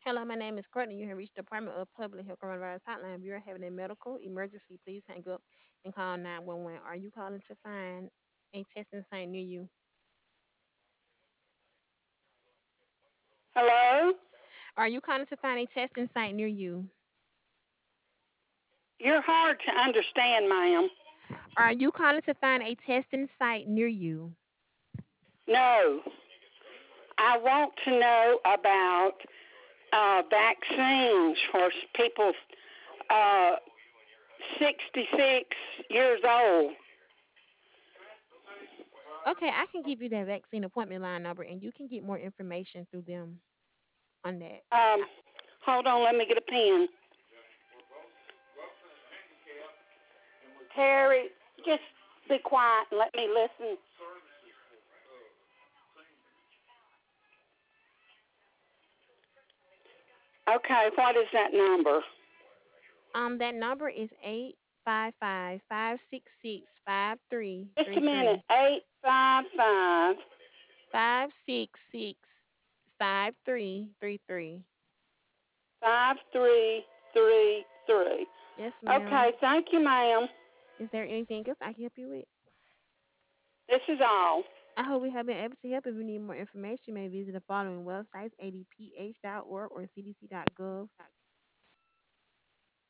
Hello, my name is Courtney. You have reached the Department of Public Health Coronavirus Hotline. If you're having a medical emergency, please hang up and call 911. Are you calling to find a testing site near you? Hello? Are you calling to find a testing site near you? You're hard to understand, ma'am. Are you calling to find a testing site near you? No. I want to know about vaccines for people uh, 66 years old. Okay, I can give you that vaccine appointment line number and you can get more information through them on that. Um, Hold on, let me get a pen. Terry, just be quiet and let me listen. Okay, what is that number? That number is 855 566 Just a minute. 5333. 855 566 5333. 5333. Yes, Okay, ma'am. thank you, ma'am. Is there anything else I can help you with? This is all. I hope we have been able to help. If you need more information, you may visit the following websites: adph.org or cdc.gov.